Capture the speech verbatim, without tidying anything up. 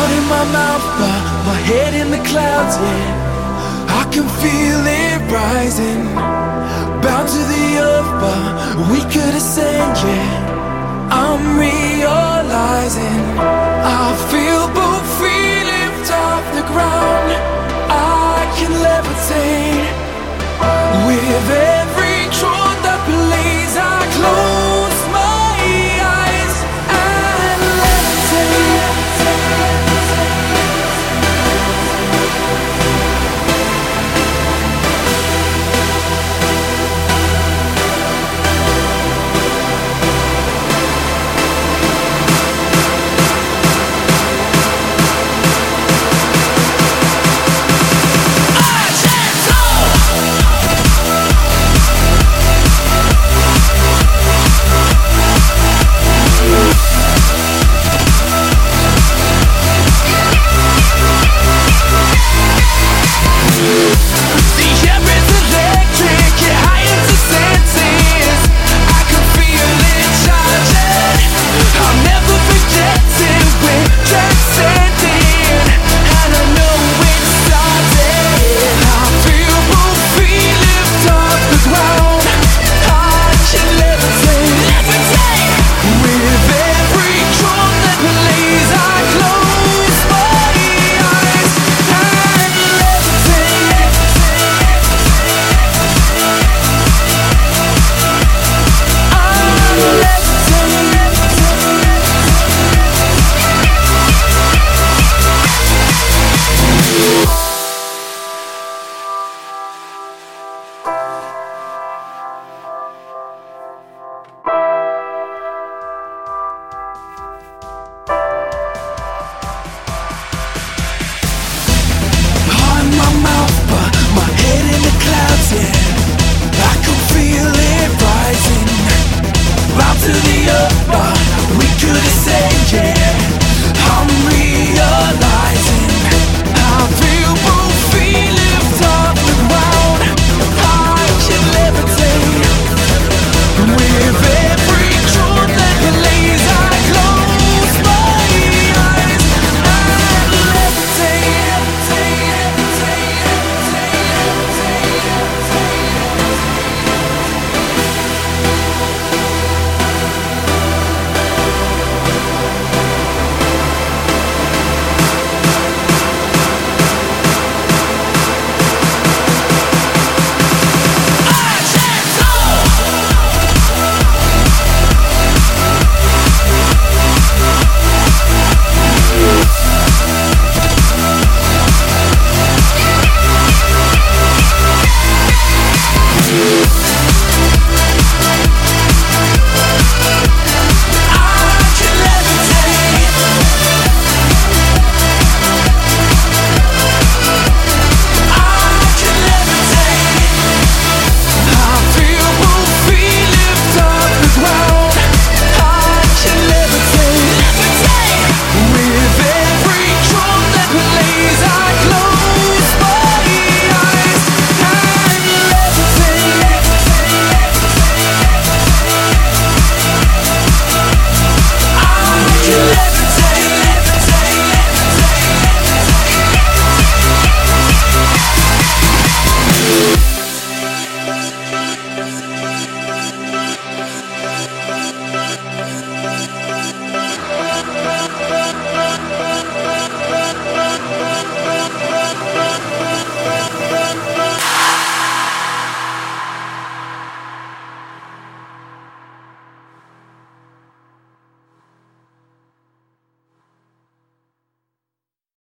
Heart in my mouth, but my head in the clouds, yeah. I can feel it rising, bound to the earth, but we could ascend, yeah. I'm realizing I feel both feet lift off the ground. I can levitate with every truth that plays. I close my eyes and levitate. Yeah.